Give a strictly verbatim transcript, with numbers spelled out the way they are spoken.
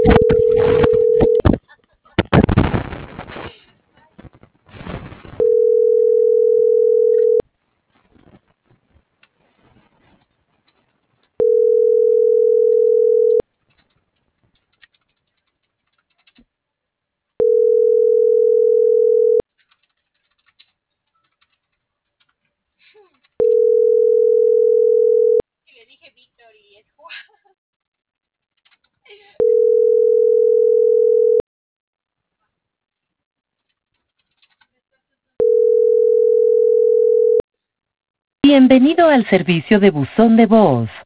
Le dije Víctor y es Juan. Bienvenido al servicio de buzón de voz.